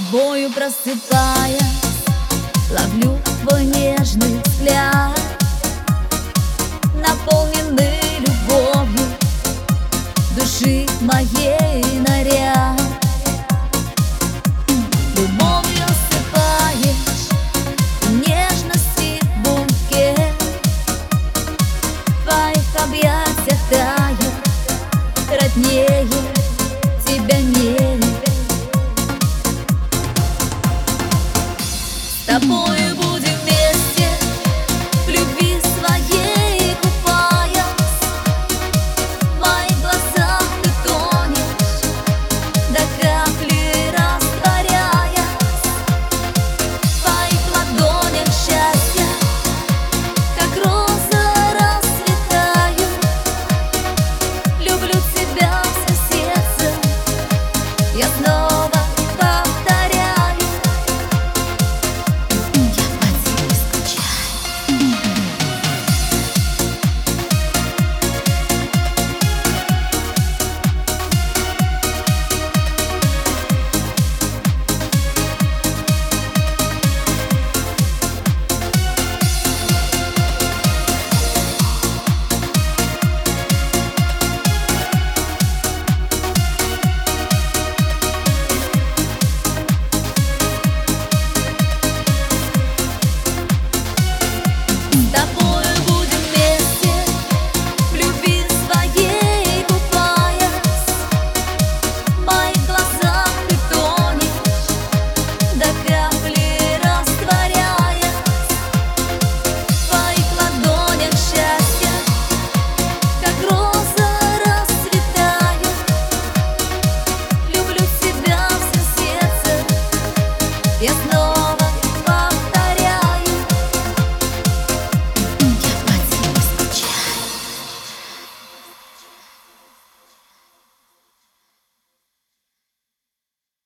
тобою просыпаясь, ловлю твой нежный взгляд, наполненный любовью души моей наряд. Любовью осыпаешь, нежности букет, в твоих объятиях тает, роднее тебя нет. С тобою будем вместе, в любви своей купаясь, в моих глазах ты тонешь, до капли растворяясь, в твоих ладонях счастья, как роза расцветаю. Люблю тебя всем сердцем, я снова повторяю. Я по тебе скучаю. С тобою будем вместе, в любви своей купаясь, в моих глазах ты тонешь, до капли растворяясь, в твоих ладонях счастья, как роза расцветаю. Люблю тебя всем сердцем, я снова